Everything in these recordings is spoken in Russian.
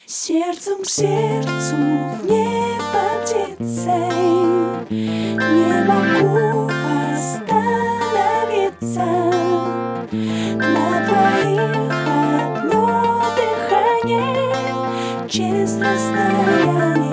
Сердцем к сердцу в небо птицей не могу остановиться. На двоих одно дыхание через расстояние.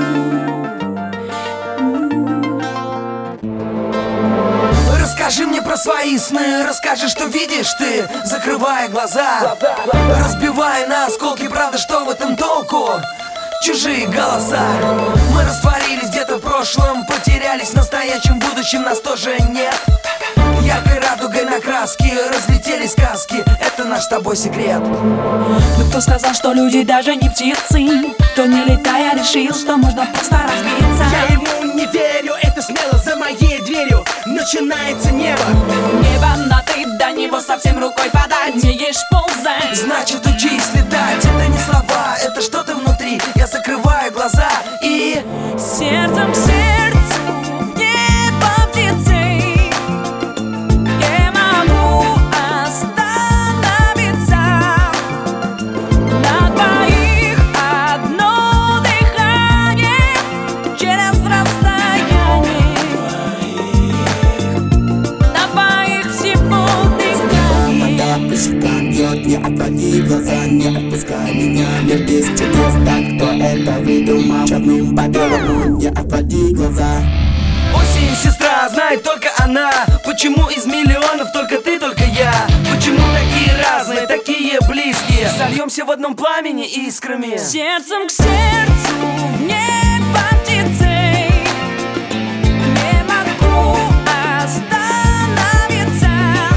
Расскажи мне про свои сны, расскажи, что видишь ты, закрывая глаза, разбивая на осколки, правда, что в этом толку? Чужие голоса. Мы растворились где-то в прошлом, потерялись в настоящем, будущем нас тоже нет. Яркой радугой на краске разлетелись сказки, это наш с тобой секрет. Но кто сказал, что люди даже не птицы? Кто не летая решил, что можно просто разбиться? Я ему не верю, это смело за моей дверью начинается небо. Небо, но ты до него совсем рукой подать умеешь ползать. Значит, учись летать, это не слова, это что-то внутри. Я закрываю глаза и сердцем к сердцу в небо птицей не могу остановиться. На двоих одно дыхание через расстояние. На двоих всего дыхание. Бьет, не отводи глаза, не отпускай меня. Мир без чудес, так кто это выдумал? Черным по белому, не отводи глаза. осень, сестра, знает только она. Почему из миллионов только ты, только я? Почему такие разные, такие близкие? Сольемся в одном пламени искрами. Сердцем к сердцу в небо птицей не могу остановиться.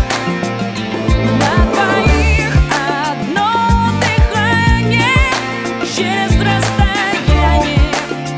На двоих одно дыхание через расстояние.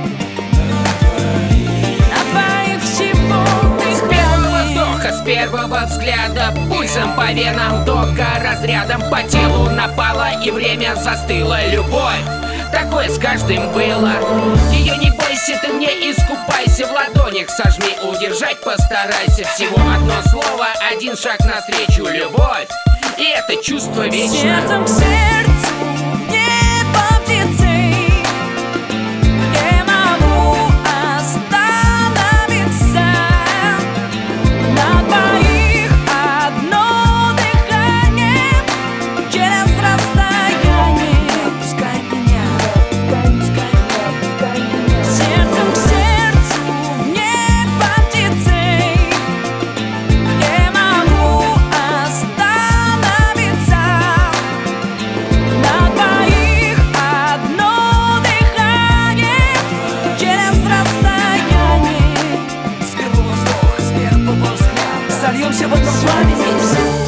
На двоих всего С первого дыхание. вздоха, с первого взгляда, пульсом по венам, тока разрядом по телу напала, и время застыло. Любовь, такое с каждым было. Ее не бойся, ты мне искупайся, в ладонях сожми, удержать постарайся. Всего одно слово, один шаг навстречу. Любовь, и это чувство вечно. Сердцем к сердцу в небо птицей не могу остановиться. На двоих одно дыхание через расстояние. Пускай меня, Сердцем к сердцу в небо птицей не могу остановиться. На двоих одно дыхание через расстояние. с первого вздоха, с первого взгляда. Сольемся в одном пламени.